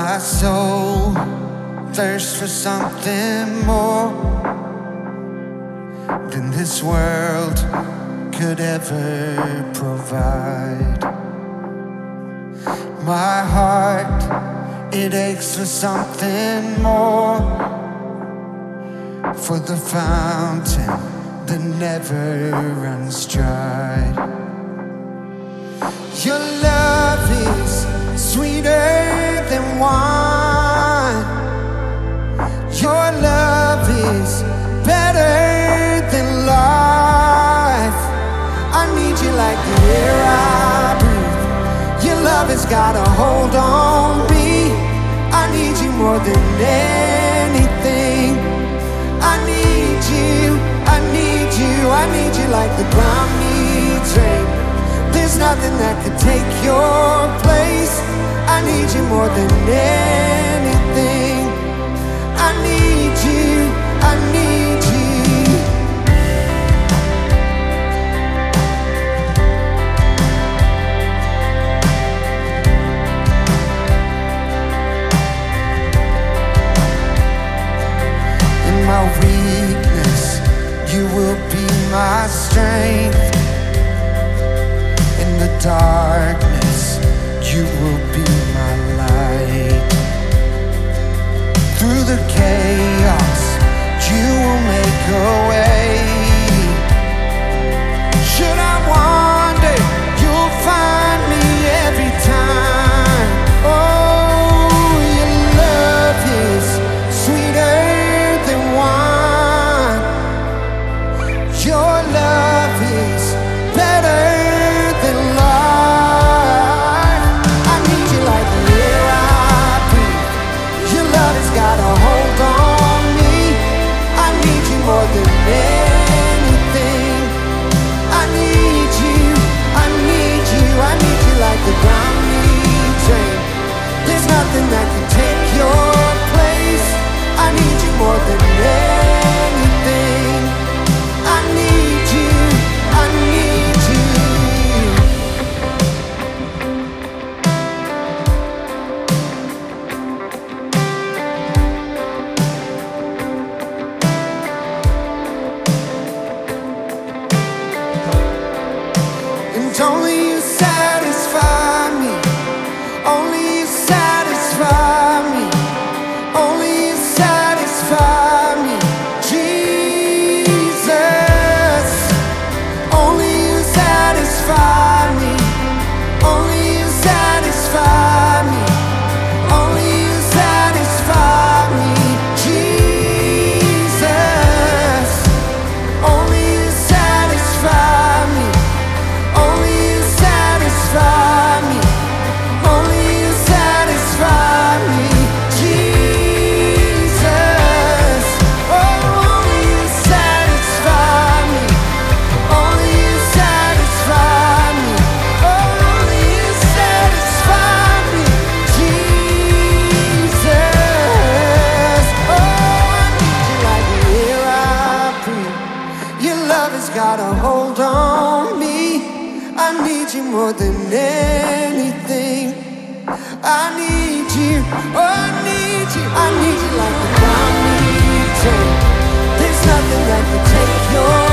My soul thirsts for something more than this world could ever provide. My heart, it aches for something more, for the fountain that never runs dry. Your love is sweeter than wine. Your love is better than life. I need you like the air I breathe. Your love has got a hold on me. I need you more than anything. I need you, I need you, I need you like the ground needs rain. There's nothing that could take your place. I need you more than anything. I need you, I need you. In my weakness, you will be my strength. In the darkness, you will be my light. Through the chaos, you will make a way. Should I wander, you'll find me every time. Oh, your love is sweeter than wine. Your love is better than life. I need you like the air I breathe. Your love has got a hold on me. I need you more than anything. I need you, I need you, I need you like the ground needs rain. There's nothing that can take your place. I need you more than anything. I need you, I need you. And only you satisfy me. Only you satisfy me. Only you satisfy me. Jesus. Only you satisfy me. Only you satisfy me. Only you satisfy me. Jesus. Only you satisfy me. Only you satisfy me. Only you satisfy me. Jesus. Oh, only you satisfy me. Only you satisfy me. Oh, only you satisfy me. Jesus. Oh, I need you like the air I breathe. Your love has got a hold on me. I need you more than anything. I need you, oh I need you, I need you like the ground needs rain. There's nothing that can take your